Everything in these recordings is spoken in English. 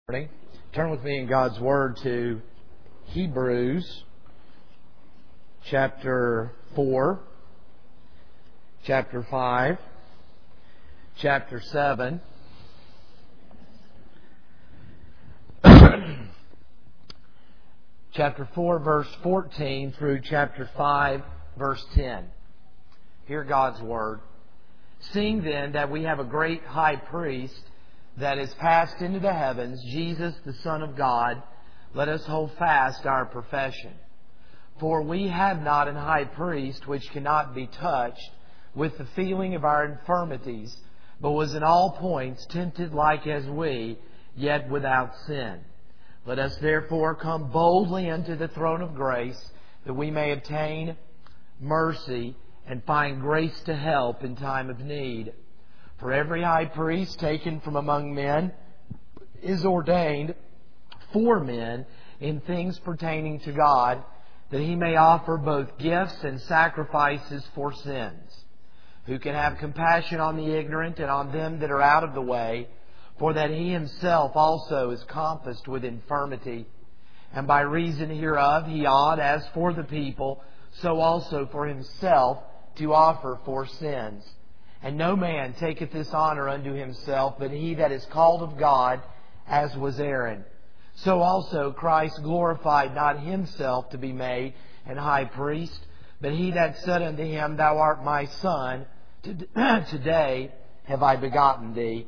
morning. Turn with me in God's Word to Hebrews chapter 4, chapter 5, chapter 7, chapter 4, verse 14 through chapter 5, verse 10. Hear God's Word. Seeing then that we have a great high priest that is passed into the heavens, Jesus the Son of God, let us hold fast our profession. For we have not an high priest which cannot be touched with the feeling of our infirmities, but was in all points tempted like as we, yet without sin. Let us therefore come boldly unto the throne of grace, that we may obtain mercy and find grace to help in time of need. For every high priest taken from among men is ordained for men in things pertaining to God, that he may offer both gifts and sacrifices for sins, who can have compassion on the ignorant and on them that are out of the way, for that he himself also is compassed with infirmity. And by reason hereof he ought, as for the people, so also for himself, to offer for sins. And no man taketh this honour unto himself, but he that is called of God, as was Aaron. So also Christ glorified not himself to be made an high priest, but he that said unto him, Thou art my son, today have I begotten thee.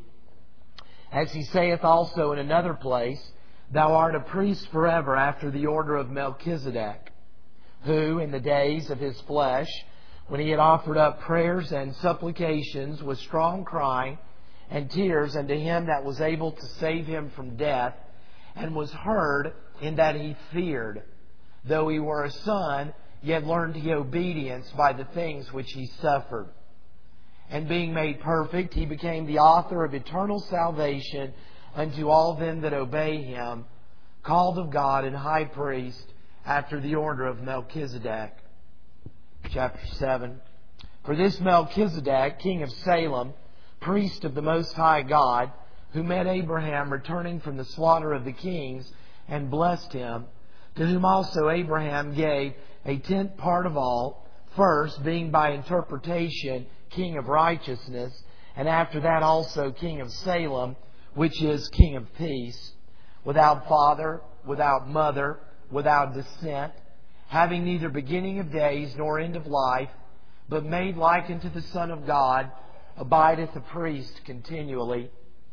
As he saith also in another place, Thou art a priest forever after the order of Melchizedek, who in the days of his flesh, when he had offered up prayers and supplications with strong crying and tears unto him that was able to save him from death, and was heard in that he feared, though he were a son, yet learned he obedience by the things which he suffered. And being made perfect, he became the author of eternal salvation unto all them that obey him, called of God and high priest after the order of Melchizedek. Chapter 7. For this Melchizedek, king of Salem, priest of the Most High God, who met Abraham returning from the slaughter of the kings, and blessed him, to whom also Abraham gave a tenth part of all, first being by interpretation king of righteousness, and after that also king of Salem, which is king of peace, without father, without mother, without descent, having neither beginning of days nor end of life, but made like unto the Son of God, abideth a priest continually.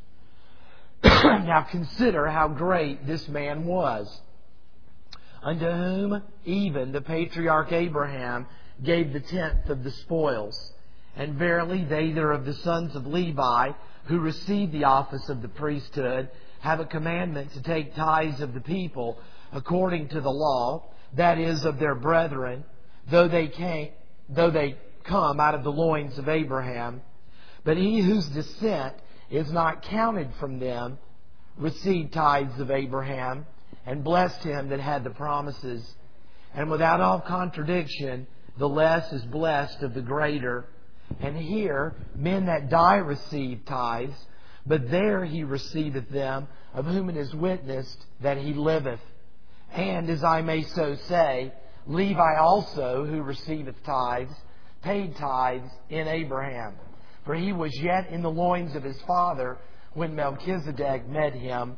Now consider how great this man was, unto whom even the patriarch Abraham gave the tenth of the spoils. And verily they that are of the sons of Levi, who receive the office of the priesthood, have a commandment to take tithes of the people according to the law, that is, of their brethren, though they come out of the loins of Abraham. But he whose descent is not counted from them received tithes of Abraham, and blessed him that had the promises. And without all contradiction, the less is blessed of the greater. And here men that die receive tithes, but there he receiveth them, of whom it is witnessed that he liveth. And, as I may so say, Levi also, who receiveth tithes, paid tithes in Abraham. For he was yet in the loins of his father when Melchizedek met him.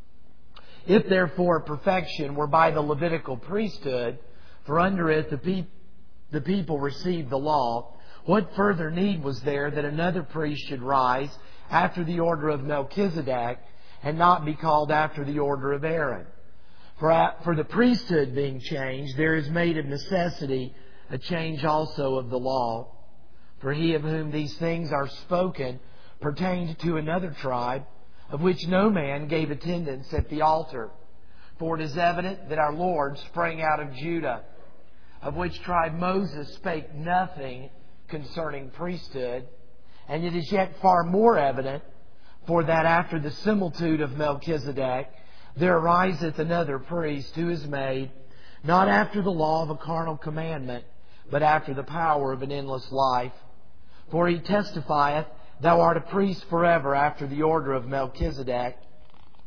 If therefore perfection were by the Levitical priesthood, for under it the people received the law, what further need was there that another priest should rise after the order of Melchizedek, and not be called after the order of Aaron? For the priesthood being changed, there is made of necessity a change also of the law. For he of whom these things are spoken pertained to another tribe, of which no man gave attendance at the altar. For it is evident that our Lord sprang out of Judah, of which tribe Moses spake nothing concerning priesthood. And it is yet far more evident, for that after the similitude of Melchizedek, there ariseth another priest, who is made, not after the law of a carnal commandment, but after the power of an endless life. For he testifieth, Thou art a priest forever after the order of Melchizedek.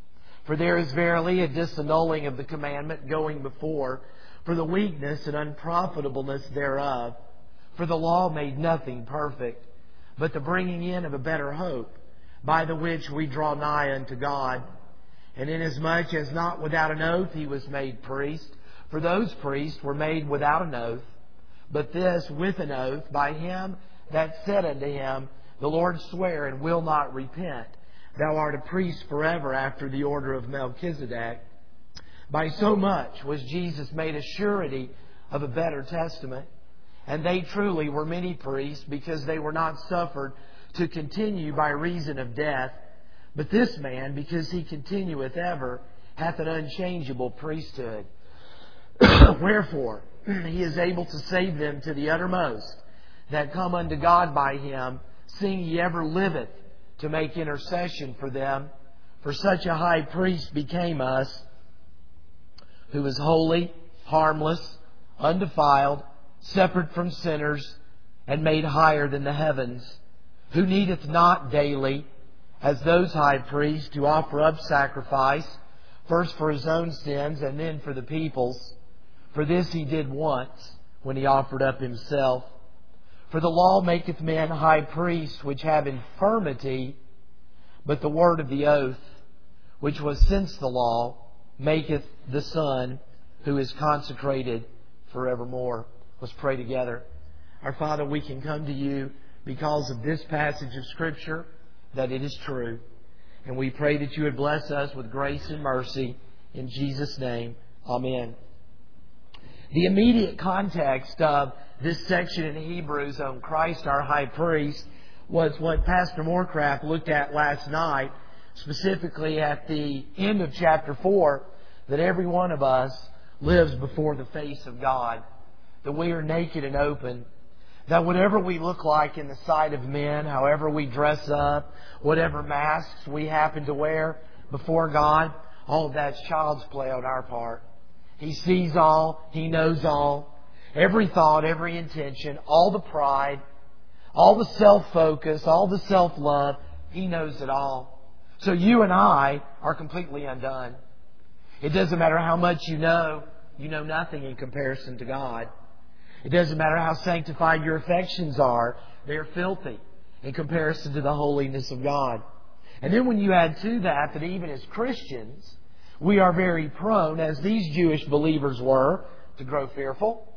For there is verily a disannulling of the commandment going before, for the weakness and unprofitableness thereof. For the law made nothing perfect, but the bringing in of a better hope, by the which we draw nigh unto God. And inasmuch as not without an oath He was made priest, for those priests were made without an oath, but this with an oath by Him that said unto him, The Lord sware and will not repent, Thou art a priest forever after the order of Melchizedek. By so much was Jesus made a surety of a better testament. And they truly were many priests, because they were not suffered to continue by reason of death. But this man, because He continueth ever, hath an unchangeable priesthood. Wherefore He is able to save them to the uttermost that come unto God by Him, seeing He ever liveth to make intercession for them. For such a high priest became us, who is holy, harmless, undefiled, separate from sinners, and made higher than the heavens, who needeth not daily, as those high priests, to offer up sacrifice, first for His own sins and then for the people's. For this He did once, when He offered up Himself. For the law maketh men high priests which have infirmity, but the word of the oath, which was since the law, maketh the Son, who is consecrated forevermore. Let's pray together. Our Father, we can come to You because of this passage of Scripture, that it is true. And we pray that You would bless us with grace and mercy. In Jesus' name, amen. The immediate context of this section in Hebrews on Christ our high priest was what Pastor Moorcraft looked at last night, specifically at the end of chapter 4, that every one of us lives before the face of God, that we are naked and open, that whatever we look like in the sight of men, however we dress up, whatever masks we happen to wear before God, all of that's child's play on our part. He sees all. He knows all. Every thought, every intention, all the pride, all the self-focus, all the self-love. He knows it all. So you and I are completely undone. It doesn't matter how much you know nothing in comparison to God. It doesn't matter how sanctified your affections are. They're filthy in comparison to the holiness of God. And then when you add to that even as Christians, we are very prone, as these Jewish believers were, to grow fearful,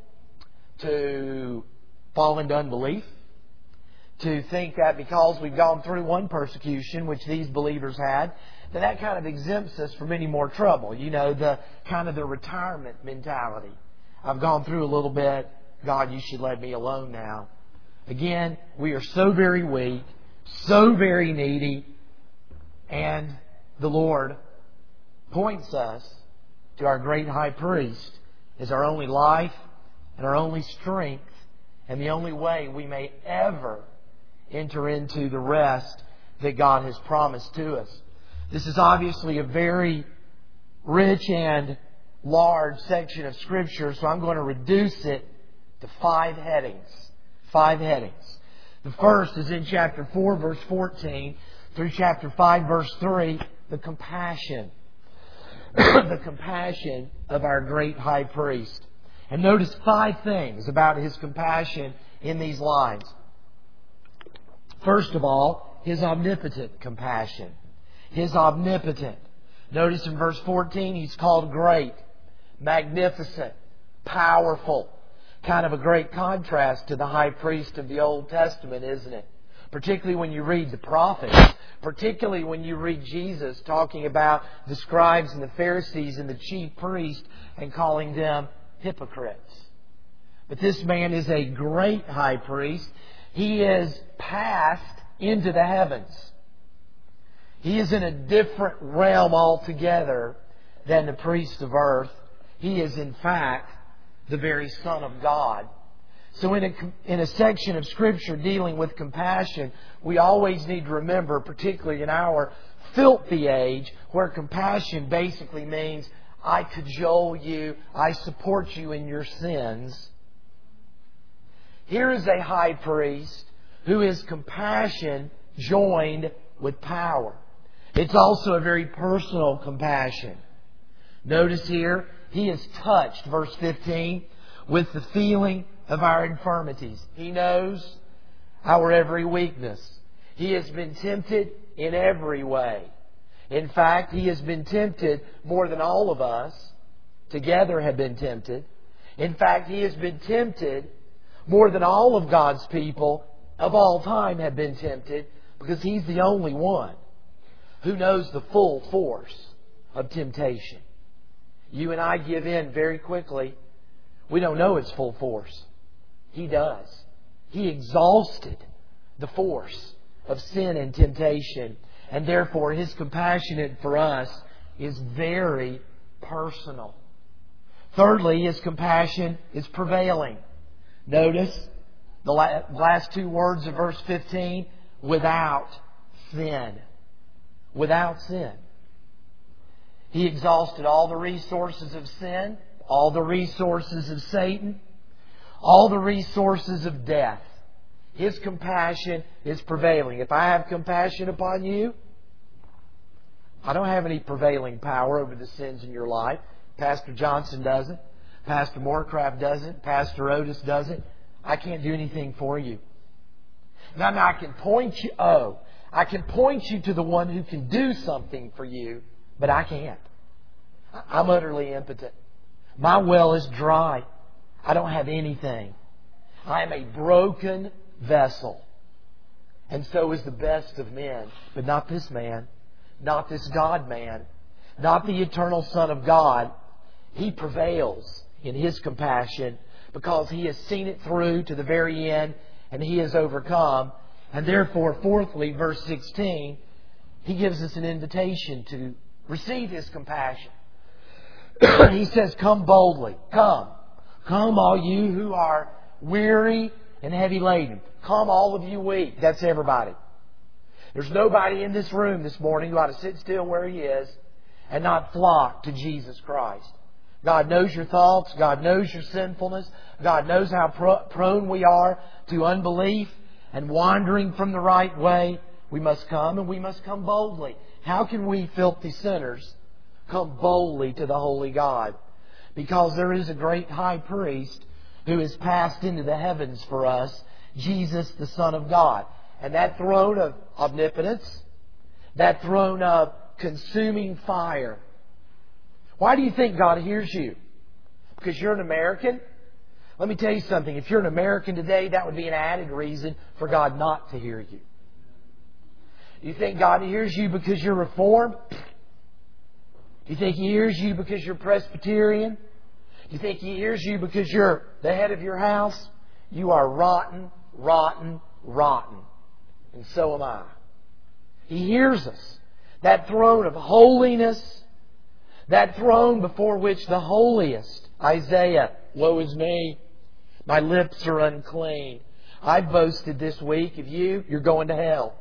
to fall into unbelief, to think that because we've gone through one persecution, which these believers had, that kind of exempts us from any more trouble. You know, the kind of the retirement mentality. I've gone through a little bit. God, You should let me alone now. Again, we are so very weak, so very needy, and the Lord points us to our great high priest as our only life and our only strength and the only way we may ever enter into the rest that God has promised to us. This is obviously a very rich and large section of Scripture, so I'm going to reduce it to 5 headings. 5 headings. The first is in chapter 4, verse 14, through chapter 5, verse 3, the compassion. The compassion of our great high priest. And notice 5 things about His compassion in these lines. First of all, His omnipotent compassion. His omnipotent. Notice in verse 14, He's called great, magnificent, powerful. Kind of a great contrast to the high priest of the Old Testament, isn't it? Particularly when you read the prophets. Particularly when you read Jesus talking about the scribes and the Pharisees and the chief priests and calling them hypocrites. But this man is a great high priest. He is passed into the heavens. He is in a different realm altogether than the priests of earth. He is, in fact, the very Son of God. So in a section of Scripture dealing with compassion, we always need to remember, particularly in our filthy age, where compassion basically means I cajole you, I support you in your sins. Here is a high priest who is compassion joined with power. It's also a very personal compassion. Notice here, He is touched, verse 15, with the feeling of our infirmities. He knows our every weakness. He has been tempted in every way. In fact, He has been tempted more than all of us together have been tempted. In fact, He has been tempted more than all of God's people of all time have been tempted, because He's the only one who knows the full force of temptation. You and I give in very quickly. We don't know its full force. He does. He exhausted the force of sin and temptation, and therefore His compassion for us is very personal. Thirdly, His compassion is prevailing. Notice the last two words of verse 15, without sin. Without sin. He exhausted all the resources of sin, all the resources of Satan, all the resources of death. His compassion is prevailing. If I have compassion upon you, I don't have any prevailing power over the sins in your life. Pastor Johnson doesn't. Pastor Moorcraft doesn't. Pastor Otis doesn't. I can't do anything for you. Now I can point you to the one who can do something for you, but I can't. I'm utterly impotent. My well is dry. I don't have anything. I am a broken vessel. And so is the best of men. But not this man. Not this God-man. Not the eternal Son of God. He prevails in His compassion because He has seen it through to the very end and He has overcome. And therefore, fourthly, verse 16, He gives us an invitation to receive His compassion. He says, come boldly. Come. Come all you who are weary and heavy laden. Come all of you weak. That's everybody. There's nobody in this room this morning who ought to sit still where he is and not flock to Jesus Christ. God knows your thoughts. God knows your sinfulness. God knows how prone we are to unbelief and wandering from the right way. We must come, and we must come boldly. How can we, filthy sinners, come boldly to the holy God? Because there is a great high priest who has passed into the heavens for us, Jesus, the Son of God. And that throne of omnipotence, that throne of consuming fire. Why do you think God hears you? Because you're an American? Let me tell you something. If you're an American today, that would be an added reason for God not to hear you. Do you think God hears you because you're Reformed? Do you think He hears you because you're Presbyterian? Do you think He hears you because you're the head of your house? You are rotten, rotten, rotten. And so am I. He hears us. That throne of holiness, that throne before which the holiest, Isaiah, woe is me, my lips are unclean. I boasted this week of you, you're going to hell.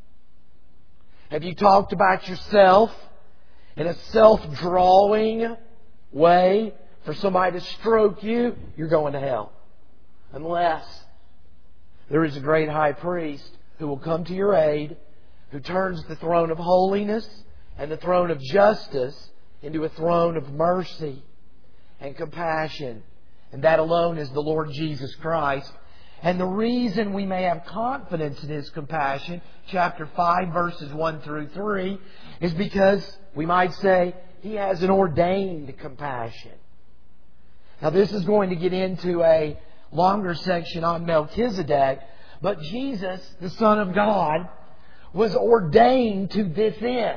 Have you talked about yourself in a self-drawing way for somebody to stroke you? You're going to hell. Unless there is a great high priest who will come to your aid, who turns the throne of holiness and the throne of justice into a throne of mercy and compassion. And that alone is the Lord Jesus Christ. And the reason we may have confidence in His compassion, chapter 5, verses 1 through 3, is because we might say He has an ordained compassion. Now this is going to get into a longer section on Melchizedek, but Jesus, the Son of God, was ordained to this end.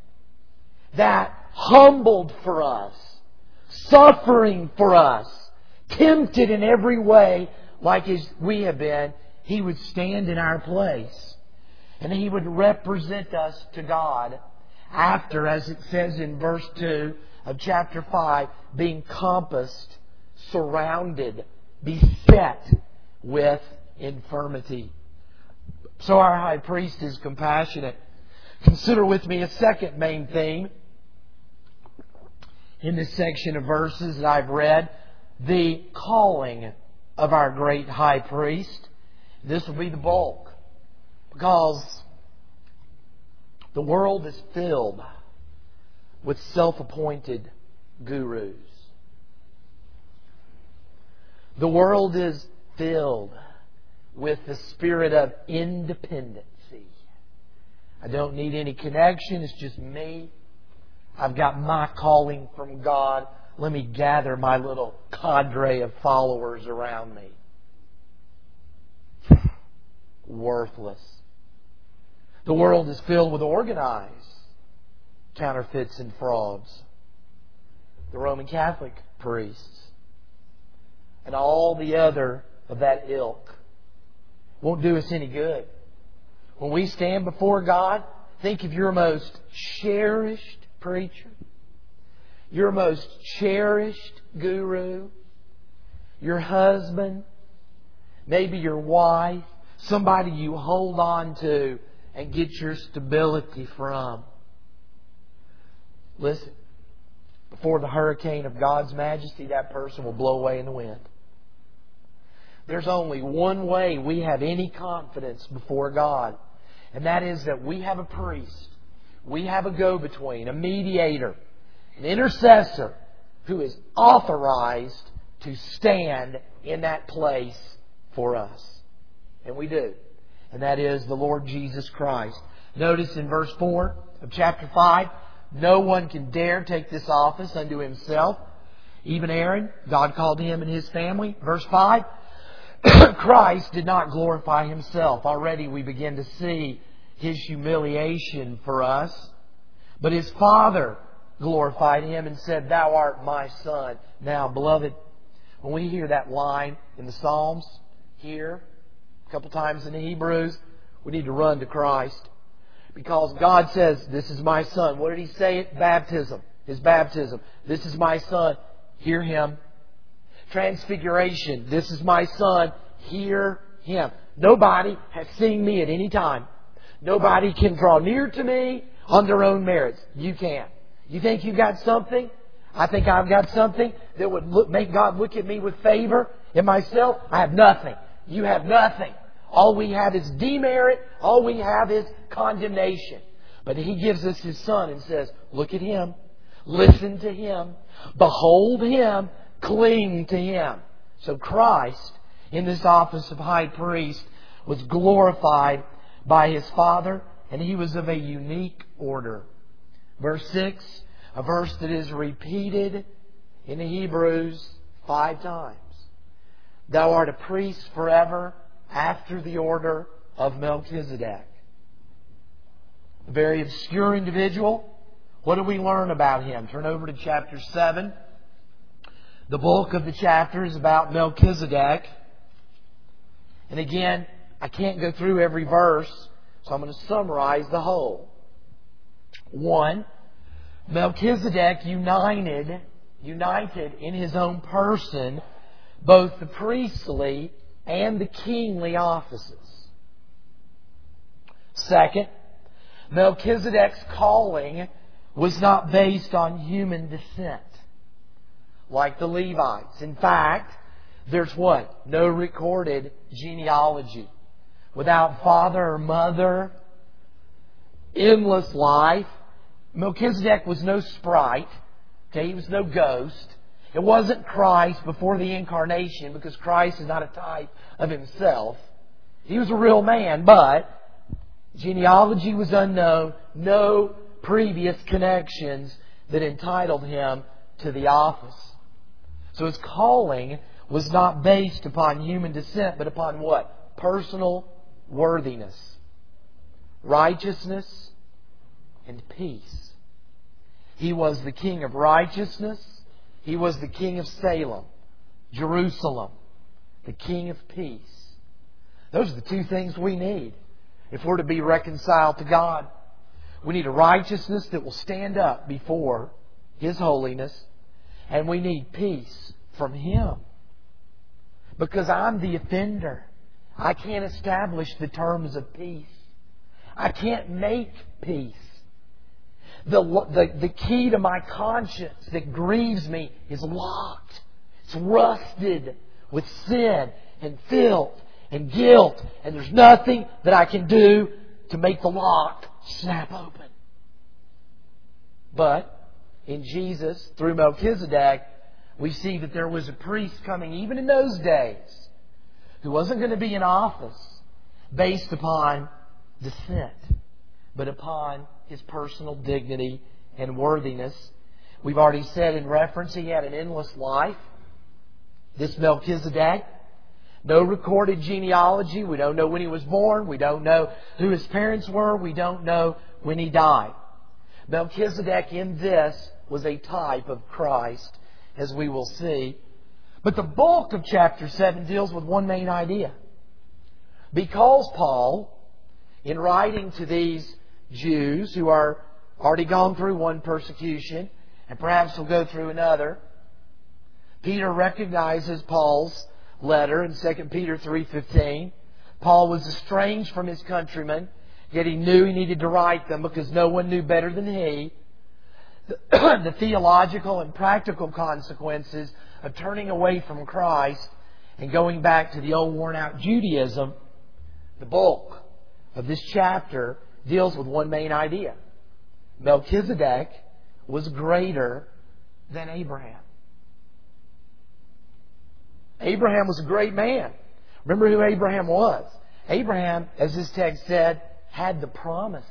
That humbled for us, suffering for us, tempted in every way like as we have been, He would stand in our place. And He would represent us to God after, as it says in verse 2 of chapter 5, being compassed, surrounded, beset with infirmity. So our high priest is compassionate. Consider with me a second main theme in this section of verses that I've read. The calling of our great high priest. This will be the bulk. Because The world is filled with self-appointed gurus. The world is filled with the spirit of independency. I don't need any connection. It's just me. I've got my calling from God. Let me gather my little cadre of followers around me. Worthless. The world is filled with organized counterfeits and frauds. The Roman Catholic priests and all the other of that ilk won't do us any good. When we stand before God, think of your most cherished preacher, your most cherished guru, your husband, maybe your wife, somebody you hold on to and get your stability from. Listen, before the hurricane of God's majesty, that person will blow away in the wind. There's only one way we have any confidence before God, and that is that we have a priest, we have a go-between, a mediator, an intercessor who is authorized to stand in that place for us. And we do. And that is the Lord Jesus Christ. Notice in verse 4 of chapter 5, no one can dare take this office unto himself. Even Aaron, God called him and his family. Verse 5, Christ did not glorify Himself. Already we begin to see His humiliation for us. But His Father glorified Him and said, Thou art my Son. Now, beloved, when we hear that line in the Psalms, here, a couple times in the Hebrews, we need to run to Christ. Because God says, This is my Son. What did He say at baptism? His baptism. This is my Son. Hear Him. Transfiguration. This is my Son. Hear Him. Nobody has seen me at any time. Nobody can draw near to me on their own merits. You can. You think you've got something? I think I've got something that would make God look at me with favor. In myself, I have nothing. You have nothing. All we have is demerit. All we have is condemnation. But He gives us His Son and says, look at Him. Listen to Him. Behold Him. Cling to Him. So Christ, in this office of high priest, was glorified by His Father, and He was of a unique order. Verse 6, a verse that is repeated in the Hebrews 5 times. Thou art a priest forever after the order of Melchizedek. A very obscure individual. What do we learn about him? Turn over to chapter 7. The bulk of the chapter is about Melchizedek. And again, I can't go through every verse, so I'm going to summarize the whole. 1. Melchizedek united in his own person both the priestly and the kingly offices. 2. Melchizedek's calling was not based on human descent, like the Levites. In fact, there's what? No recorded genealogy. Without father or mother, endless life. Melchizedek was no sprite. Okay, he was no ghost. It wasn't Christ before the incarnation, because Christ is not a type of Himself. He was a real man, but genealogy was unknown. No previous connections that entitled him to the office. So his calling was not based upon human descent, but upon what? Personal worthiness, righteousness, and peace. He was the King of righteousness. He was the King of Salem, Jerusalem, the King of peace. Those are the two things we need if we're to be reconciled to God. We need a righteousness that will stand up before His holiness, and we need peace from Him. Because I'm the offender. I can't establish the terms of peace. I can't make peace. The key to my conscience that grieves me is locked. It's rusted with sin and filth and guilt. And there's nothing that I can do to make the lock snap open. But in Jesus, through Melchizedek, we see that there was a priest coming even in those days who wasn't going to be in office based upon descent, but upon his personal dignity and worthiness. We've already said in reference he had an endless life. This Melchizedek, no recorded genealogy. We don't know when he was born. We don't know who his parents were. We don't know when he died. Melchizedek in this was a type of Christ, as we will see. But the bulk of chapter 7 deals with one main idea. Because Paul, in writing to these Jews who are already gone through one persecution and perhaps will go through another, Peter recognizes Paul's letter in 2 Peter 3:15. Paul was estranged from his countrymen, yet he knew he needed to write them because no one knew better than he the theological and practical consequences of turning away from Christ and going back to the old worn-out Judaism. The bulk of this chapter deals with one main idea. Melchizedek was greater than Abraham. Abraham was a great man. Remember who Abraham was. Abraham, as this text said, had the promises.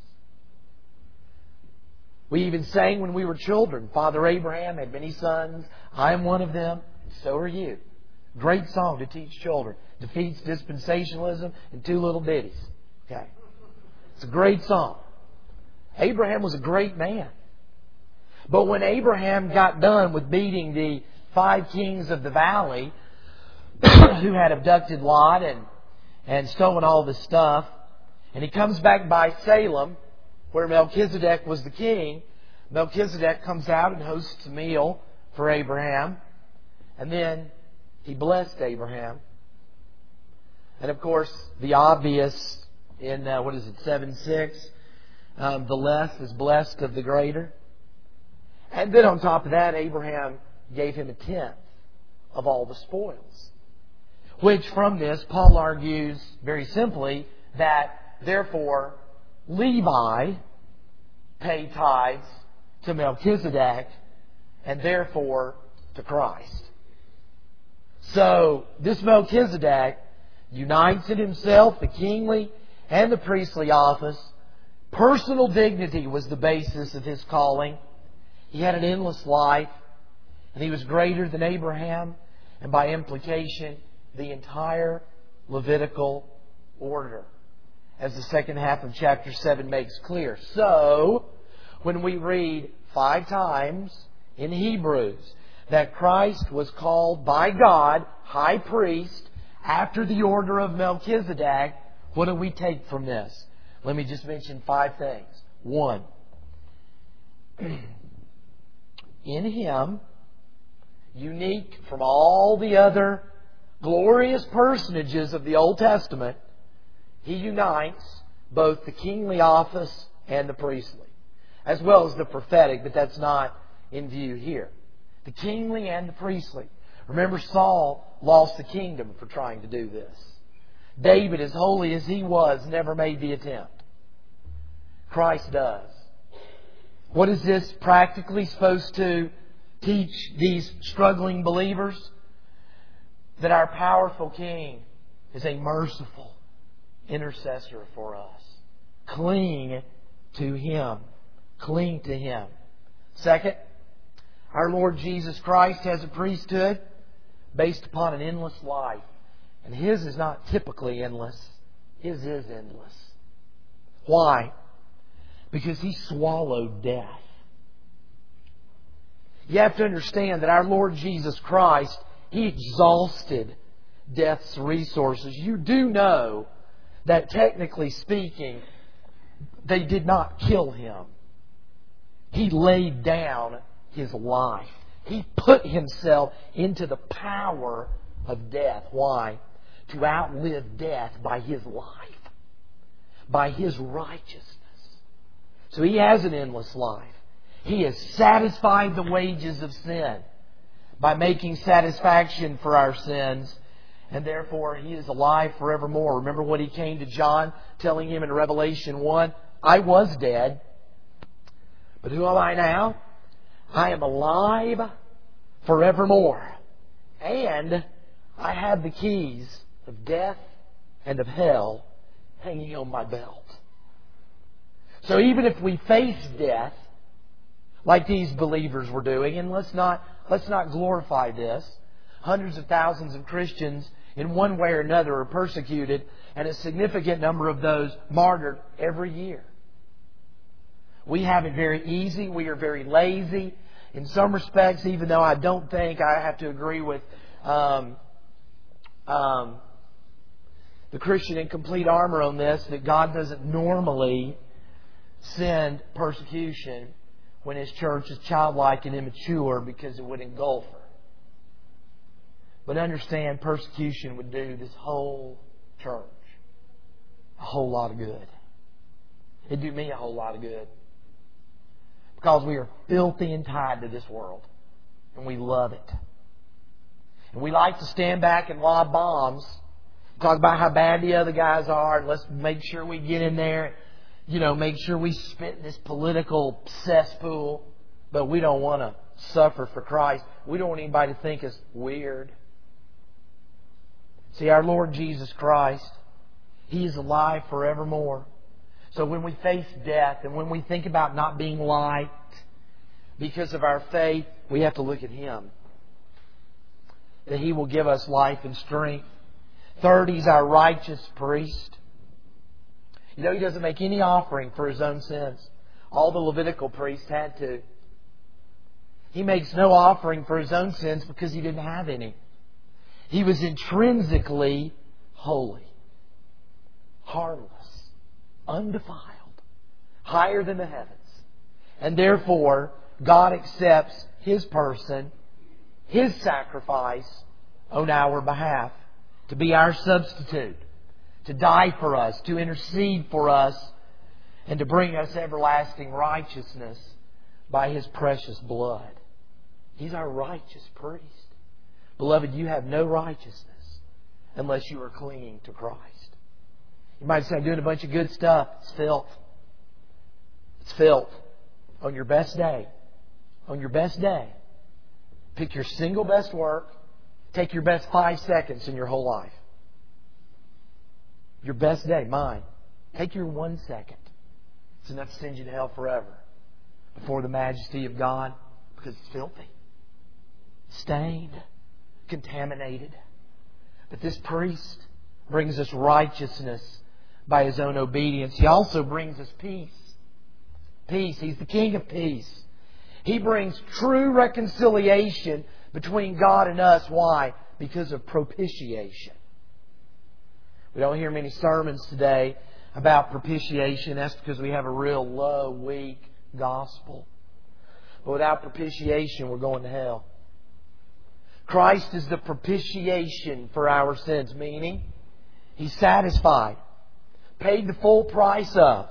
We even sang when we were children, Father Abraham had many sons, I am one of them, and so are you. Great song to teach children. Defeats dispensationalism in two little ditties. Okay. It's a great song. Abraham was a great man. But when Abraham got done with beating the 5 kings of the valley who had abducted Lot and stolen all the stuff, and he comes back by Salem, where Melchizedek was the king, Melchizedek comes out and hosts a meal for Abraham. And then he blessed Abraham. And of course, the obvious in, 7:6, the less is blessed of the greater. And then on top of that, Abraham gave him 1/10 of all the spoils. Which from this, Paul argues very simply that therefore Levi paid tithes to Melchizedek and therefore to Christ. So this Melchizedek unites in himself the kingly and the priestly office. Personal dignity was the basis of his calling. He had an endless life, and he was greater than Abraham, and by implication, the entire Levitical order, as the second half of chapter 7 makes clear. So, when we read 5 times in Hebrews that Christ was called by God high priest after the order of Melchizedek, what do we take from this? Let me just mention 5 things. 1, in Him, unique from all the other glorious personages of the Old Testament, He unites both the kingly office and the priestly, as well as the prophetic, but that's not in view here. The kingly and the priestly. Remember, Saul lost the kingdom for trying to do this. David, as holy as he was, never made the attempt. Christ does. What is this practically supposed to teach these struggling believers? That our powerful King is a merciful intercessor for us. Cling to Him. Cling to Him. Second, our Lord Jesus Christ has a priesthood based upon an endless life. And His is not typically endless. His is endless. Why? Because He swallowed death. You have to understand that our Lord Jesus Christ, He exhausted death's resources. You do know that technically speaking, they did not kill Him. He laid down His life. He put Himself into the power of death. Why? To outlive death by His life, by His righteousness. So He has an endless life. He has satisfied the wages of sin by making satisfaction for our sins, and therefore He is alive forevermore. Remember what He came to John, telling him in Revelation 1, I was dead, but who am I now? I am alive forevermore. And I have the keys of death and of hell hanging on my belt. So even if we face death, like these believers were doing, and let's not glorify this, hundreds of thousands of Christians in one way or another are persecuted, and a significant number of those martyred every year. We have it very easy. We are very lazy. In some respects, even though I don't think, I have to agree with the Christian in Complete Armor on this, that God doesn't normally send persecution when His church is childlike and immature, because it would engulf her. But understand, persecution would do this whole church a whole lot of good. It'd do me a whole lot of good. Because we are filthy and tied to this world. And we love it. And we like to stand back and lob bombs. Talk about how bad the other guys are. And let's make sure we get in there. Make sure we spit in this political cesspool. But we don't want to suffer for Christ. We don't want anybody to think us weird. See, our Lord Jesus Christ, He is alive forevermore. So when we face death and when we think about not being liked because of our faith, we have to look at Him. That He will give us life and strength. Third, He's our righteous priest. He doesn't make any offering for His own sins. All the Levitical priests had to. He makes no offering for His own sins because He didn't have any. He was intrinsically holy, harmless, undefiled, higher than the heavens. And therefore, God accepts His person, His sacrifice on our behalf, to be our substitute, to die for us, to intercede for us, and to bring us everlasting righteousness by His precious blood. He's our righteous priest. Beloved, you have no righteousness unless you are clinging to Christ. You might say, I'm doing a bunch of good stuff. It's filth. It's filth. On your best day, pick your single best work. Take your best 5 seconds in your whole life. Your best day, mine. Take your 1 second. It's enough to send you to hell forever before the majesty of God, because it's filthy, stained, contaminated. But this priest brings us righteousness by His own obedience. He also brings us peace. Peace. He's the King of peace. He brings true reconciliation between God and us. Why? Because of propitiation. We don't hear many sermons today about propitiation. That's because we have a real low, weak gospel. But without propitiation, we're going to hell. Christ is the propitiation for our sins, meaning He's satisfied, paid the full price of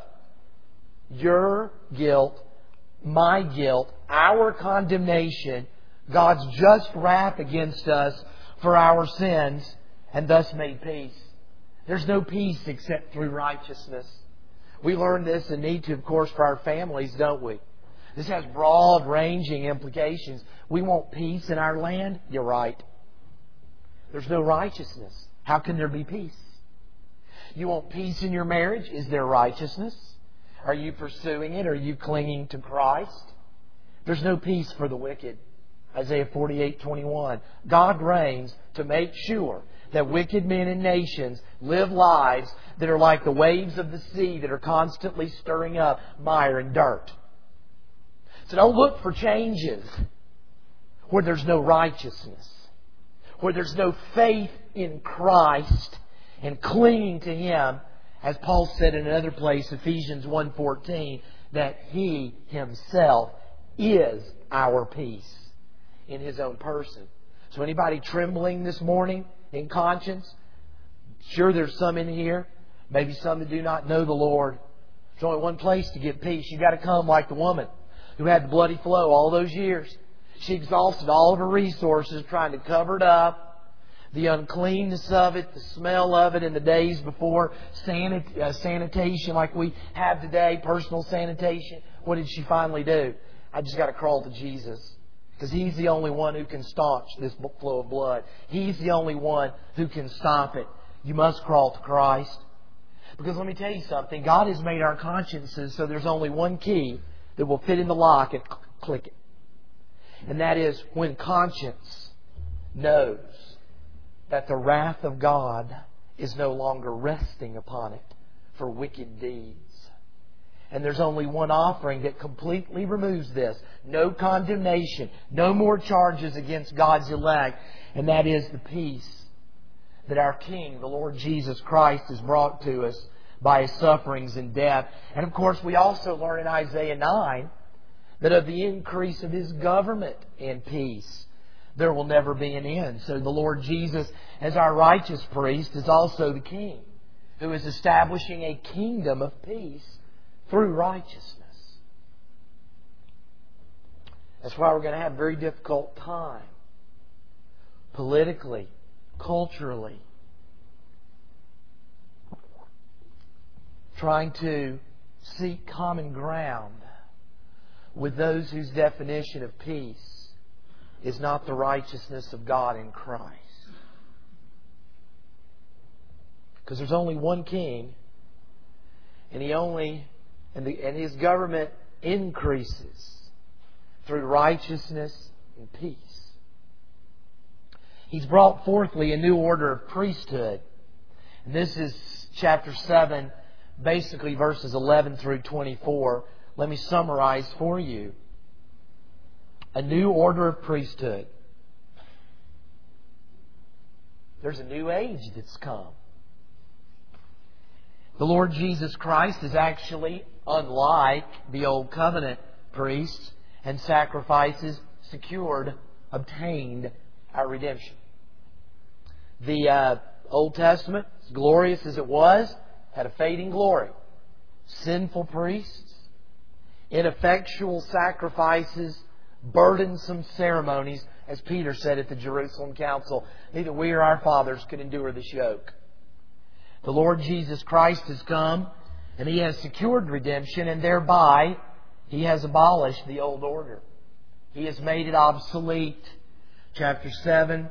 your guilt, my guilt, our condemnation, God's just wrath against us for our sins, and thus made peace. There's no peace except through righteousness. We learn this and need to, of course, for our families, don't we? This has broad-ranging implications. We want peace in our land? You're right. There's no righteousness. How can there be peace? You want peace in your marriage? Is there righteousness? Are you pursuing it? Are you clinging to Christ? There's no peace for the wicked. Isaiah 48:21. God reigns to make sure that wicked men and nations live lives that are like the waves of the sea that are constantly stirring up mire and dirt. So don't look for changes where there's no righteousness, where there's no faith in Christ and clinging to Him, as Paul said in another place, Ephesians 1:14, that He Himself is our peace in His own person. So anybody trembling this morning in conscience? Sure, there's some in here, maybe some that do not know the Lord. There's only one place to get peace. You've got to come like the woman who had the bloody flow all those years. She exhausted all of her resources trying to cover it up. the uncleanness of it, the smell of it in the days before sanitation like we have today, personal sanitation. What did she finally do? I just got to crawl to Jesus. Because He's the only one who can staunch this flow of blood. He's the only one who can stop it. You must crawl to Christ. Because let me tell you something. God has made our consciences so there's only one key that will fit in the lock and click it. And that is when conscience knows that the wrath of God is no longer resting upon it for wicked deeds. And there's only one offering that completely removes this. No condemnation. No more charges against God's elect. And that is the peace that our King, the Lord Jesus Christ, has brought to us by His sufferings and death. And of course we also learn in Isaiah 9 that of the increase of His government and peace there will never be an end. So the Lord Jesus, as our righteous priest, is also the King who is establishing a kingdom of peace through righteousness. That's why we're going to have a very difficult time politically, culturally, trying to seek common ground with those whose definition of peace is not the righteousness of God in Christ. Because there's only one King, and His government increases through righteousness and peace. He's brought forthly a new order of priesthood. And this is chapter 7, basically verses 11 through 24. Let me summarize for you. A new order of priesthood. There's a new age that's come. The Lord Jesus Christ is actually unlike the Old Covenant priests and sacrifices obtained our redemption. The Old Testament, as glorious as it was, had a fading glory. Sinful priests, ineffectual sacrifices, burdensome ceremonies, as Peter said at the Jerusalem Council, neither we or our fathers could endure this yoke. The Lord Jesus Christ has come and He has secured redemption, and thereby He has abolished the old order. He has made it obsolete. Chapter 7,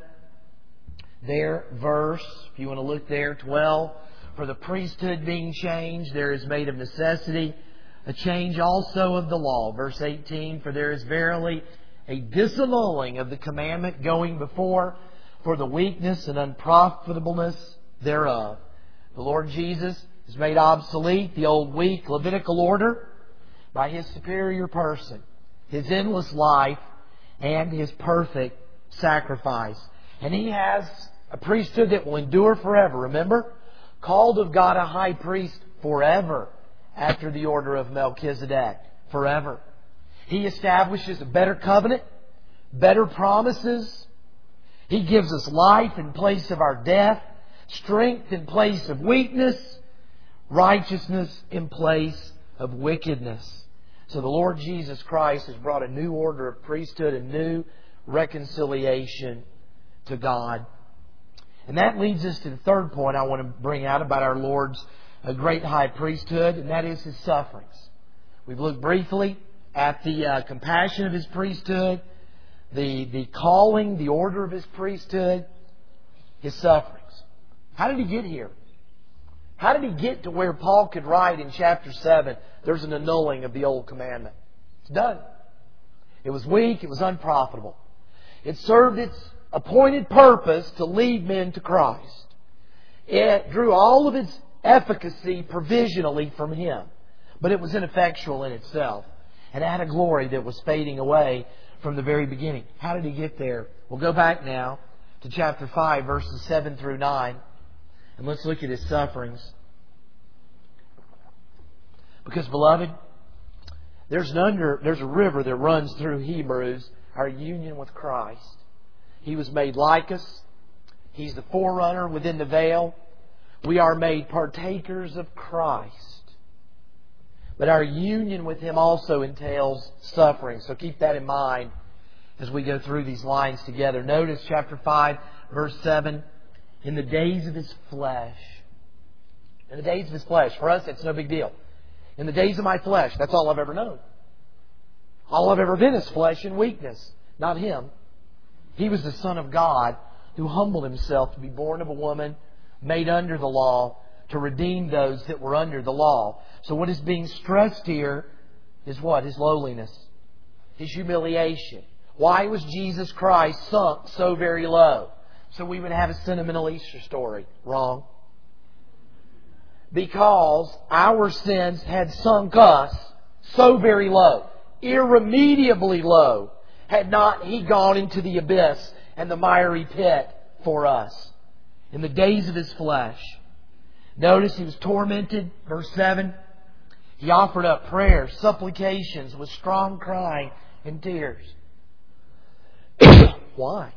there, verse, if you want to look there, 12. For the priesthood being changed, there is made of necessity a change also of the law. Verse 18, for there is verily a disannulling of the commandment going before for the weakness and unprofitableness thereof. The Lord Jesus has made obsolete the old weak Levitical order by His superior person, His endless life, and His perfect sacrifice. And He has a priesthood that will endure forever. Remember? Called of God a high priest forever after the order of Melchizedek. Forever. He establishes a better covenant, better promises. He gives us life in place of our death, strength in place of weakness, righteousness in place of wickedness. So the Lord Jesus Christ has brought a new order of priesthood, a new reconciliation to God. And that leads us to the third point I want to bring out about our Lord's great high priesthood, and that is His sufferings. We've looked briefly at the compassion of His priesthood, the calling, the order of His priesthood, His sufferings. How did He get here? How did He get to where Paul could write in chapter 7, there's an annulling of the old commandment? It's done. It was weak, it was unprofitable. It served its appointed purpose to lead men to Christ. It drew all of its efficacy provisionally from Him, but it was ineffectual in itself. And it had a glory that was fading away from the very beginning. How did He get there? We'll go back now to chapter 5, verses 7 through 9. And let's look at His sufferings. Because, beloved, there's a river that runs through Hebrews, our union with Christ. He was made like us. He's the forerunner within the veil. We are made partakers of Christ. But our union with Him also entails suffering. So keep that in mind as we go through these lines together. Notice chapter 5, verse 7. in the days of His flesh. In the days of His flesh. For us, it's no big deal. In the days of my flesh, that's all I've ever known. All I've ever been is flesh and weakness. Not Him. He was the Son of God who humbled Himself to be born of a woman, made under the law, to redeem those that were under the law. So what is being stressed here is what? His lowliness. His humiliation. Why was Jesus Christ sunk so very low? So we would have a sentimental Easter story. Wrong. Because our sins had sunk us so very low, irremediably low, had not He gone into the abyss and the miry pit for us. In the days of His flesh. Notice He was tormented, verse 7. He offered up prayers, supplications with strong crying and tears. Why?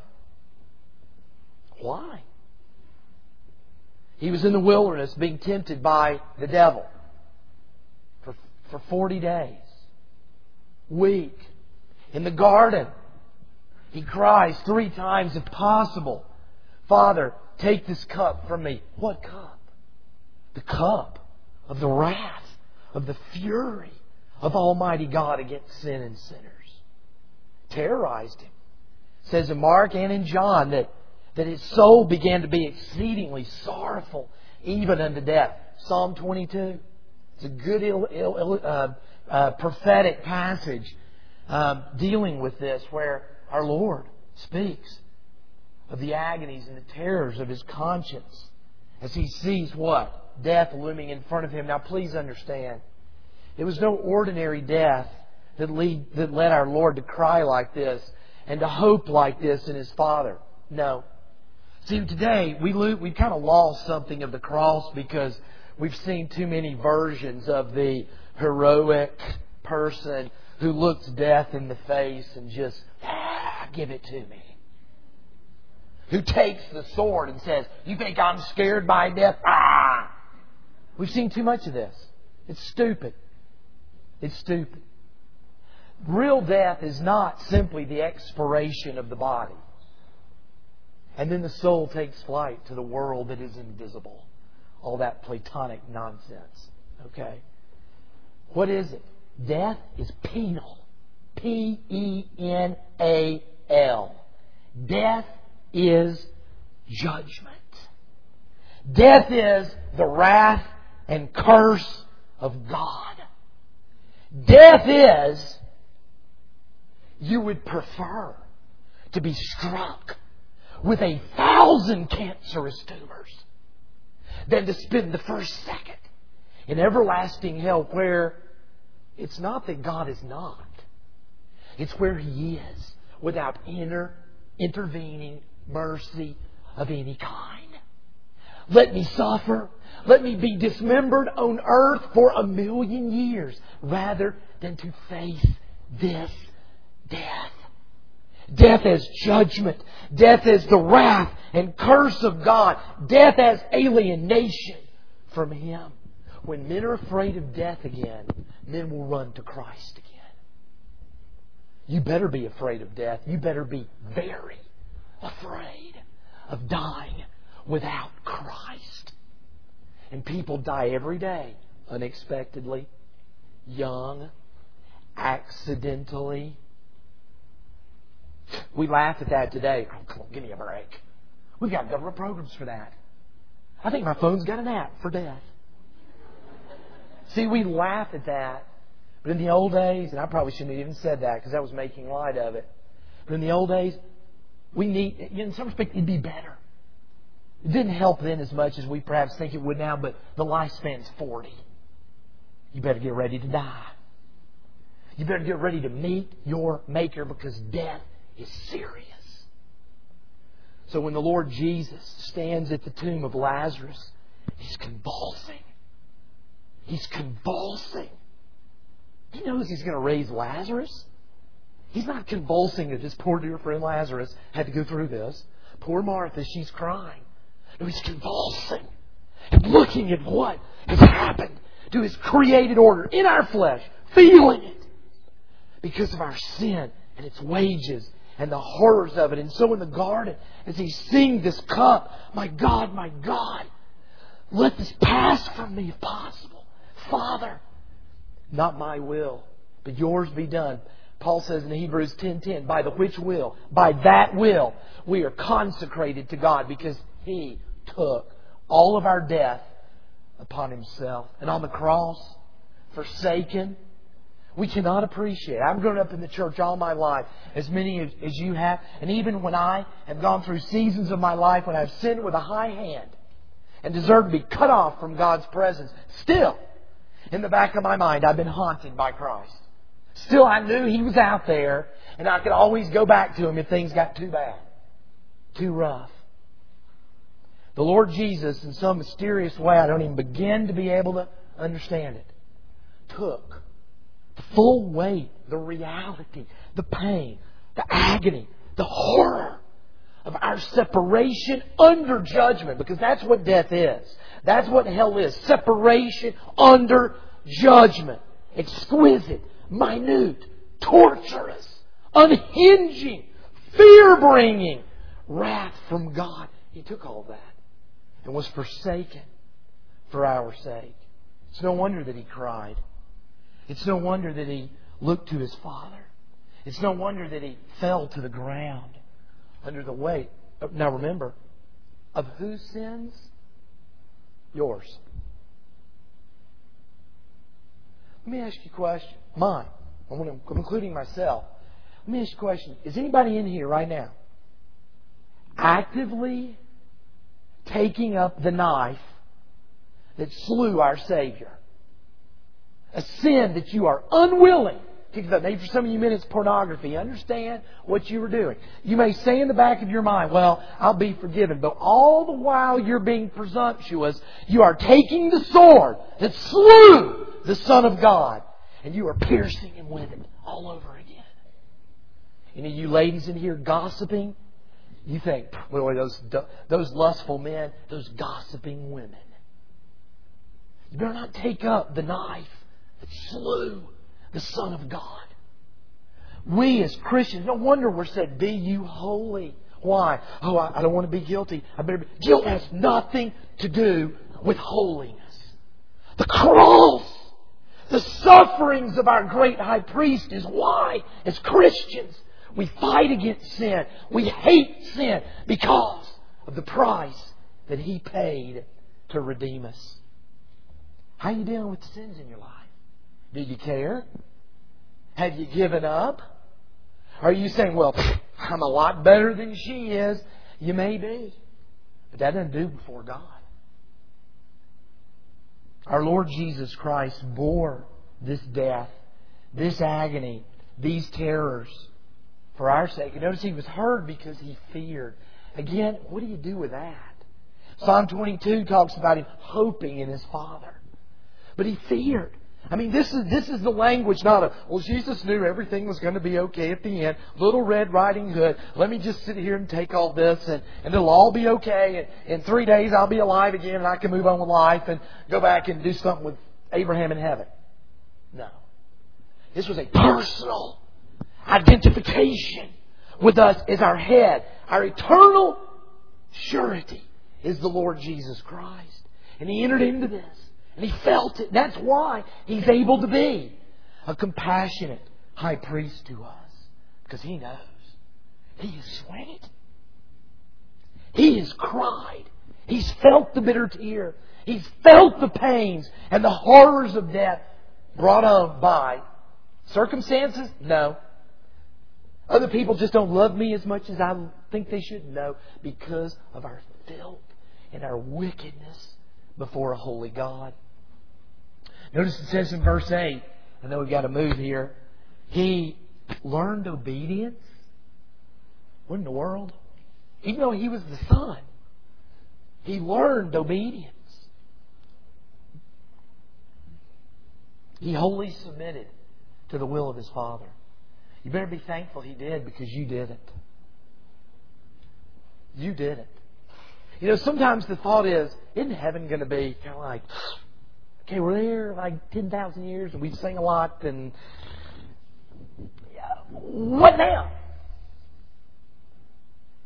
Why? He was in the wilderness being tempted by the devil for 40 days. Weak. In the garden, He cries 3 times if possible, Father, take this cup from me. What cup? The cup of the wrath, of the fury of Almighty God against sin and sinners. Terrorized Him. It says in Mark and in John that His soul began to be exceedingly sorrowful, even unto death. Psalm 22. It's a good prophetic passage dealing with this, where our Lord speaks of the agonies and the terrors of His conscience as He sees what? Death looming in front of Him. Now please understand, it was no ordinary death that led our Lord to cry like this and to hope like this in His Father. No. See, today we've kind of lost something of the cross because we've seen too many versions of the heroic person who looks death in the face and just, give it to me. Who takes the sword and says, you think I'm scared by death? Ah! We've seen too much of this. It's stupid. It's stupid. Real death is not simply the expiration of the body. And then the soul takes flight to the world that is invisible. All that Platonic nonsense. Okay? What is it? Death is penal. Penal. Death is judgment. Death is the wrath and curse of God. Death is, you would prefer to be struck with 1,000 cancerous tumors than to spend the first second in everlasting hell, where it's not that God is not. It's where He is without intervening mercy of any kind. Let me suffer. Let me be dismembered on earth for 1,000,000 years rather than to face this death. Death as judgment. Death as the wrath and curse of God. Death as alienation from Him. When men are afraid of death again, men will run to Christ again. You better be afraid of death. You better be very afraid of dying without Christ. And people die every day unexpectedly, young, accidentally. We laugh at that today. Oh, come on, give me a break. We've got government programs for that. I think my phone's got an app for death. See, we laugh at that. But in the old days, and I probably shouldn't have even said that because I was making light of it. But in the old days, in some respect, it'd be better. It didn't help then as much as we perhaps think it would now, but the lifespan's 40. You better get ready to die. You better get ready to meet your Maker, because death is serious. So when the Lord Jesus stands at the tomb of Lazarus, He's convulsing. He's convulsing. He knows He's going to raise Lazarus. He's not convulsing that his poor dear friend Lazarus had to go through this. Poor Martha, she's crying. No, He's convulsing and looking at what has happened to His created order in our flesh, feeling it because of our sin and its wages and the horrors of it. And so in the garden, as He sings this cup, my God, let this pass from me if possible. Father, not my will, but yours be done. Paul says in Hebrews 10:10, by the which will, by that will, we are consecrated to God because He took all of our death upon Himself. And on the cross, forsaken, we cannot appreciate. I've grown up in the church all my life, as many as you have. And even when I have gone through seasons of my life when I've sinned with a high hand and deserved to be cut off from God's presence, still, in the back of my mind, I've been haunted by Christ. Still, I knew He was out there, and I could always go back to Him if things got too bad, too rough. The Lord Jesus, in some mysterious way, I don't even begin to be able to understand it, took the full weight, the reality, the pain, the agony, the horror of our separation under judgment. Because that's what death is. That's what hell is. Separation under judgment. Exquisite, minute, torturous, unhinging, fear-bringing wrath from God. He took all that and was forsaken for our sake. It's no wonder that He cried. It's no wonder that He looked to His Father. It's no wonder that He fell to the ground under the weight. Now remember, of whose sins? Yours. Let me ask you a question. Mine. I'm including myself. Let me ask you a question. Is anybody in here right now actively taking up the knife that slew our Savior? A sin that you are unwilling to give up. Maybe for some of you minutes pornography. Understand what you were doing. You may say in the back of your mind, well, I'll be forgiven. But all the while you're being presumptuous, you are taking the sword that slew the Son of God, and you are piercing Him with it all over again. Any of you ladies in here gossiping, you think, boy, those lustful men, those gossiping women. You better not take up the knife that slew the Son of God. We as Christians, no wonder we're said, be you holy. Why? Oh, I don't want to be guilty. Guilt has nothing to do with holiness. The cross, the sufferings of our great high priest is why, as Christians, we fight against sin. We hate sin because of the price that He paid to redeem us. How are you dealing with the sins in your life? Do you care? Have you given up? Are you saying, well, I'm a lot better than she is? You may be. But that doesn't do before God. Our Lord Jesus Christ bore this death, this agony, these terrors for our sake. And notice He was heard because He feared. Again, what do you do with that? Psalm 22 talks about Him hoping in His Father. But He feared. I mean, this is the language not of, well, Jesus knew everything was going to be okay at the end. Little Red Riding Hood. Let me just sit here and take all this and it'll all be okay. And in 3 days I'll be alive again and I can move on with life and go back and do something with Abraham in heaven. No. This was a personal identification with us as our head. Our eternal surety is the Lord Jesus Christ. And He entered into this. And He felt it. That's why He's able to be a compassionate high priest to us. Because He knows. He has sweated. He has cried. He's felt the bitter tear. He's felt the pains and the horrors of death brought on by circumstances? No. Other people just don't love me as much as I think they should? No. Because of our filth and our wickedness before a holy God. Notice it says in verse 8, I know we've got to move here, He learned obedience. What in the world? Even though He was the Son, He learned obedience. He wholly submitted to the will of His Father. You better be thankful He did, because you didn't. You didn't. You know, sometimes the thought is, isn't heaven going to be kind of like, okay, we're there like 10,000 years and we sing a lot and what now?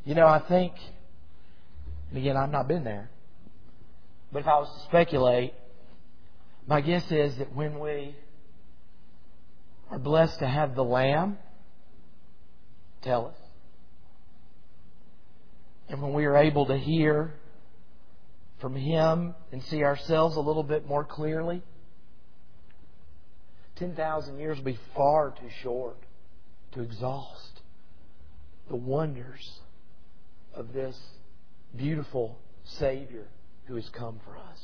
I think, and again, I've not been there, but if I was to speculate, my guess is that when we are blessed to have the Lamb tell us, and when we are able to hear from Him and see ourselves a little bit more clearly, 10,000 years will be far too short to exhaust the wonders of this beautiful Savior who has come for us.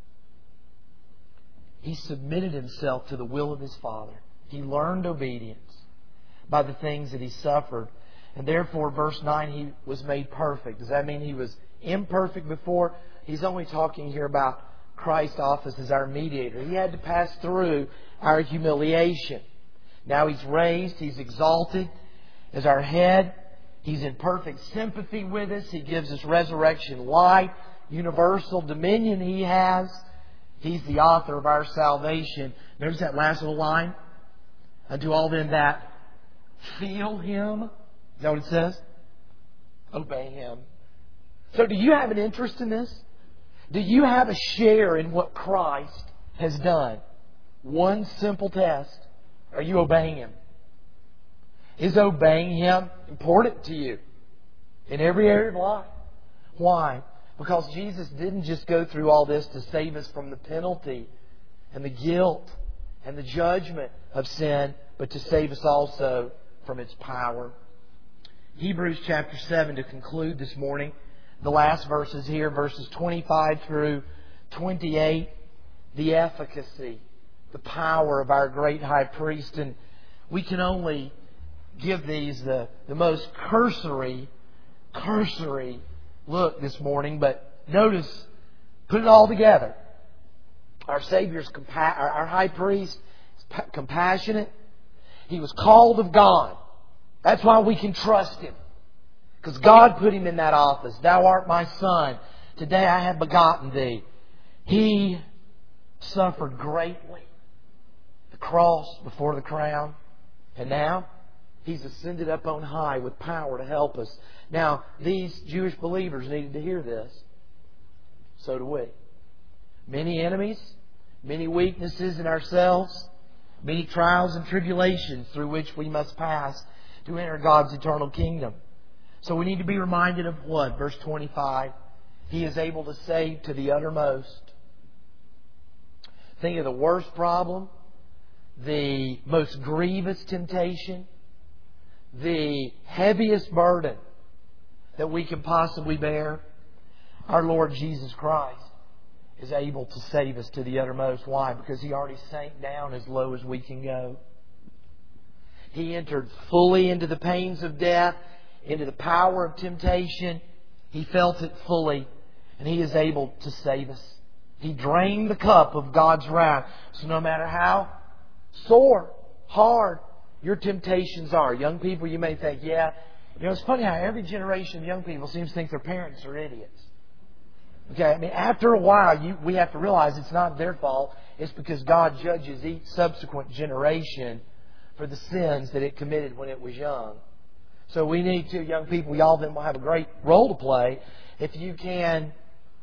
He submitted Himself to the will of His Father. He learned obedience by the things that He suffered. And therefore, verse 9, He was made perfect. Does that mean He was imperfect before? He's only talking here about Christ's office as our mediator. He had to pass through our humiliation. Now He's raised, He's exalted as our head. He's in perfect sympathy with us. He gives us resurrection life, universal dominion He has. He's the author of our salvation. Notice that last little line. Unto all them that feel Him. Is that what it says? Obey Him. So do you have an interest in this? Do you have a share in what Christ has done? One simple test. Are you obeying Him? Is obeying Him important to you in every area of life? Why? Because Jesus didn't just go through all this to save us from the penalty and the guilt and the judgment of sin, but to save us also from its power. Hebrews chapter 7 to conclude this morning. The last verses here, verses 25 through 28. The efficacy, the power of our great high priest. And we can only give these the most cursory look this morning. But notice, put it all together. Our Savior's our high priest is compassionate. He was called of God. That's why we can trust Him. Because God put Him in that office. Thou art my Son. Today I have begotten thee. He suffered greatly. The cross before the crown. And now He's ascended up on high with power to help us. Now, these Jewish believers needed to hear this. So do we. Many enemies, many weaknesses in ourselves, many trials and tribulations through which we must pass to enter God's eternal kingdom. So we need to be reminded of what? Verse 25. He is able to save to the uttermost. Think of the worst problem, the most grievous temptation, the heaviest burden that we can possibly bear. Our Lord Jesus Christ is able to save us to the uttermost. Why? Because He already sank down as low as we can go. He entered fully into the pains of death, into the power of temptation. He felt it fully, and He is able to save us. He drained the cup of God's wrath. So no matter how sore, hard your temptations are. Young people, you may think, it's funny how every generation of young people seems to think their parents are idiots. Okay, after a while, we have to realize it's not their fault. It's because God judges each subsequent generation for the sins that it committed when it was young. So we need to, young people, y'all then will have a great role to play. If you can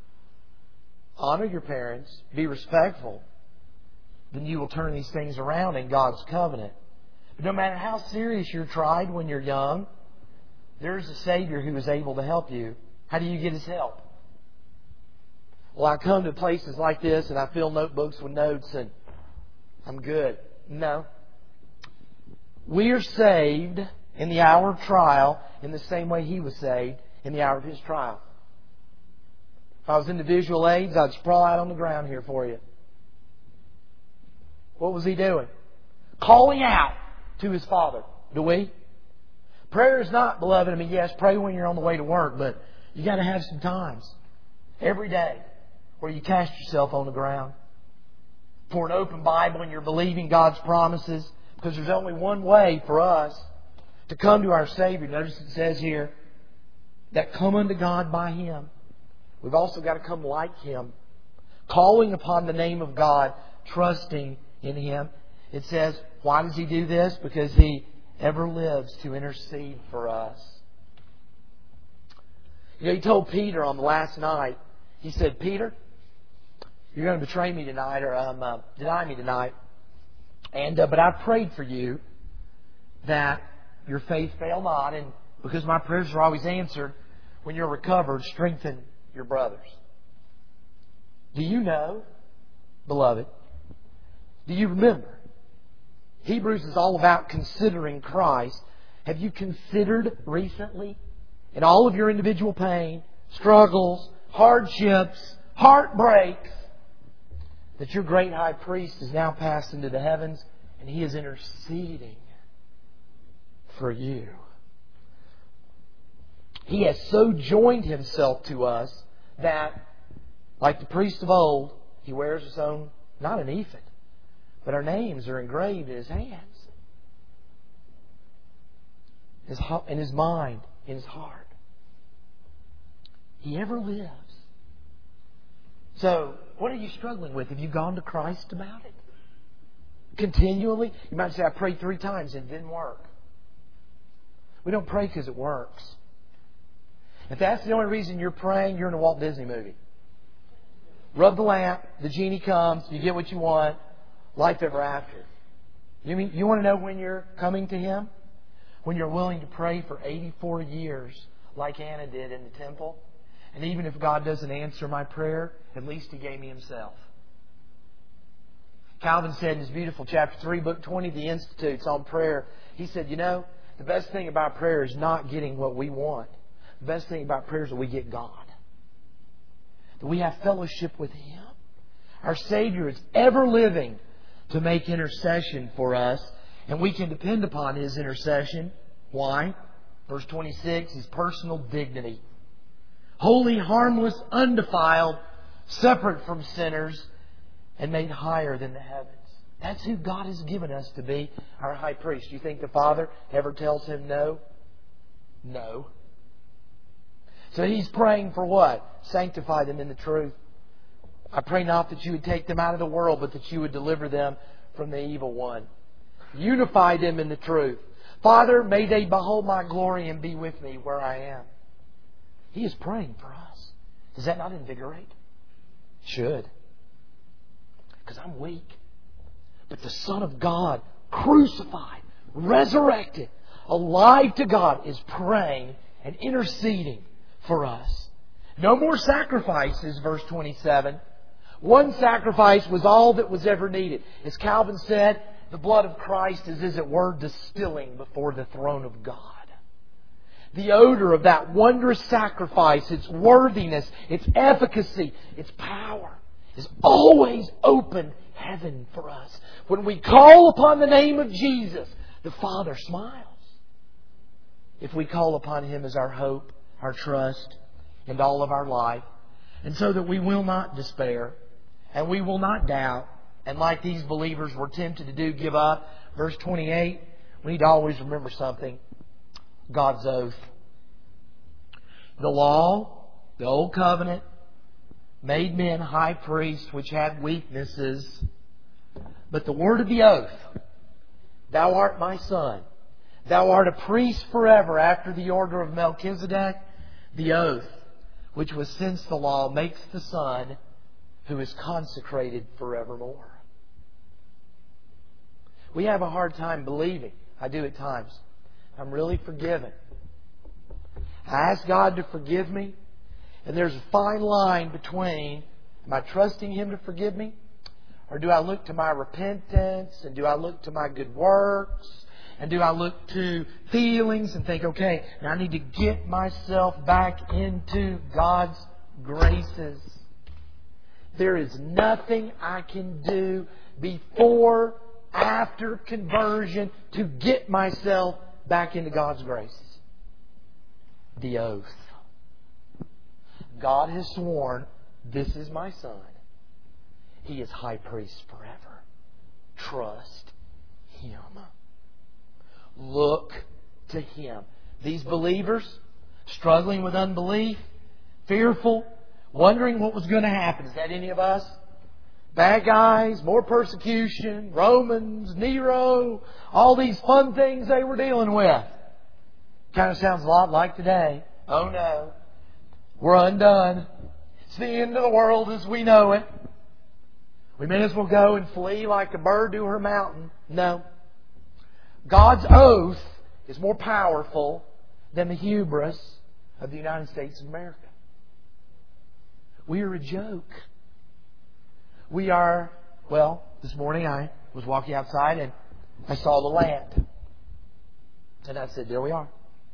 honor your parents, be respectful, then you will turn these things around in God's covenant. But no matter how serious you're tried when you're young, there's a Savior who is able to help you. How do you get His help? Well, I come to places like this and I fill notebooks with notes and I'm good. No. We are saved in the hour of trial in the same way He was saved in the hour of His trial. If I was into visual aids, I'd sprawl out on the ground here for you. What was He doing? Calling out to His Father. Do we? Prayer is not, beloved, yes, pray when you're on the way to work, but you got to have some times every day where you cast yourself on the ground for an open Bible and you're believing God's promises, because there's only one way for us to come to our Savior. Notice it says here that come unto God by Him. We've also got to come like Him, calling upon the name of God, trusting in Him. It says, why does He do this? Because He ever lives to intercede for us. You know, He told Peter on the last night, He said, Peter, you're going to betray me tonight or deny me tonight. But I prayed for you that your faith fail not. And because my prayers are always answered, when you're recovered, strengthen your brothers. Do you know, beloved, do you remember? Hebrews is all about considering Christ. Have you considered recently, in all of your individual pain, struggles, hardships, heartbreaks, that your great high priest is now passed into the heavens and He is interceding for you? He has so joined Himself to us that, like the priest of old, He wears His own, not an ephod, but our names are engraved in His hands, in His mind, in His heart. He ever lives. So, what are you struggling with? Have you gone to Christ about it? Continually? You might say, I prayed 3 times and it didn't work. We don't pray because it works. If that's the only reason you're praying, you're in a Walt Disney movie. Rub the lamp, the genie comes, you get what you want, life ever after. You want to know when you're coming to Him? When you're willing to pray for 84 years like Anna did in the temple. And even if God doesn't answer my prayer, at least He gave me Himself. Calvin said in his beautiful chapter 3, book 20 of the Institutes on prayer, he said, you know, the best thing about prayer is not getting what we want. The best thing about prayer is that we get God. That we have fellowship with Him. Our Savior is ever living to make intercession for us, and we can depend upon His intercession. Why? Verse 26, His personal dignity. Holy, harmless, undefiled, separate from sinners, and made higher than the heavens. That's who God has given us to be our high priest. Do you think the Father ever tells Him no? No. So He's praying for what? Sanctify them in the truth. I pray not that You would take them out of the world, but that You would deliver them from the evil one. Unify them in the truth. Father, may they behold my glory and be with me where I am. He is praying for us. Does that not invigorate? It should. Because I'm weak. But the Son of God, crucified, resurrected, alive to God, is praying and interceding for us. No more sacrifices, verse 27. One sacrifice was all that was ever needed. As Calvin said, the blood of Christ is, as it were, distilling before the throne of God. The odor of that wondrous sacrifice, its worthiness, its efficacy, its power, is always opened heaven for us. When we call upon the name of Jesus, the Father smiles. If we call upon Him as our hope, our trust, and all of our life, and so that we will not despair, and we will not doubt, and like these believers were tempted to do, give up. Verse 28, we need to always remember something. God's oath. The law, the Old Covenant, made men high priests which had weaknesses. But the word of the oath, Thou art my Son, Thou art a priest forever after the order of Melchizedek. The oath, which was since the law, makes the Son who is consecrated forevermore. We have a hard time believing. I do at times. I'm really forgiven. I ask God to forgive me. And there's a fine line between, am I trusting Him to forgive me? Or do I look to my repentance? And do I look to my good works? And do I look to feelings and think, okay, now I need to get myself back into God's graces. There is nothing I can do before, after conversion to get myself back into God's graces. The oath. God has sworn, this is my Son. He is high priest forever. Trust Him. Look to Him. These believers, struggling with unbelief, fearful, wondering what was going to happen. Is that any of us? Bad guys, more persecution, Romans, Nero, all these fun things they were dealing with. Kind of sounds a lot like today. Oh no. We're undone. It's the end of the world as we know it. We may as well go and flee like a bird to her mountain. No. God's oath is more powerful than the hubris of the United States of America. We are a joke. We are, well, this morning I was walking outside and I saw the land. And I said, there we are.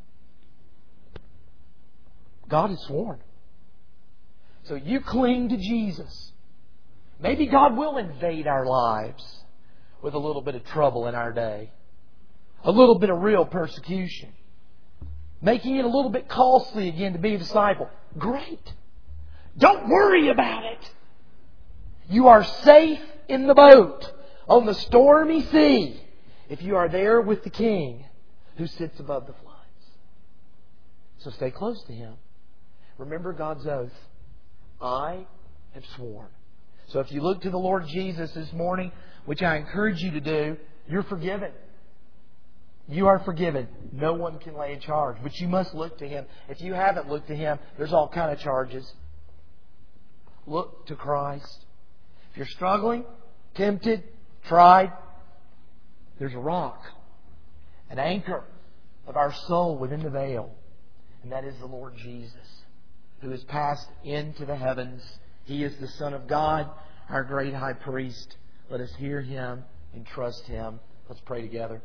God has sworn. So you cling to Jesus. Maybe God will invade our lives with a little bit of trouble in our day. A little bit of real persecution. Making it a little bit costly again to be a disciple. Great. Don't worry about it. You are safe in the boat on the stormy sea if you are there with the King who sits above the floods. So stay close to Him. Remember God's oath. I have sworn. So if you look to the Lord Jesus this morning, which I encourage you to do, you're forgiven. You are forgiven. No one can lay a charge, but you must look to Him. If you haven't looked to Him, there's all kind of charges. Look to Christ. If you're struggling, tempted, tried, there's a rock, an anchor of our soul within the veil, and that is the Lord Jesus, who has passed into the heavens. He is the Son of God, our great high priest. Let us hear Him and trust Him. Let's pray together.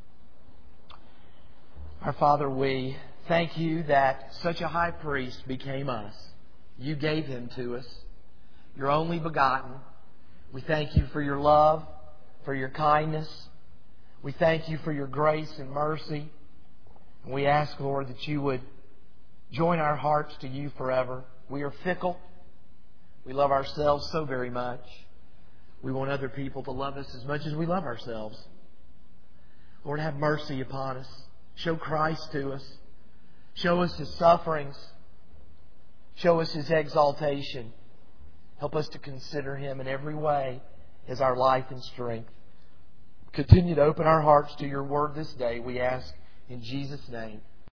Our Father, we thank You that such a high priest became us. You gave Him to us, Your only begotten. We thank You for Your love, for Your kindness. We thank You for Your grace and mercy. And we ask, Lord, that You would join our hearts to You forever. We are fickle. We love ourselves so very much. We want other people to love us as much as we love ourselves. Lord, have mercy upon us. Show Christ to us. Show us His sufferings. Show us His exaltation. Help us to consider Him in every way as our life and strength. Continue to open our hearts to Your Word this day, we ask in Jesus' name.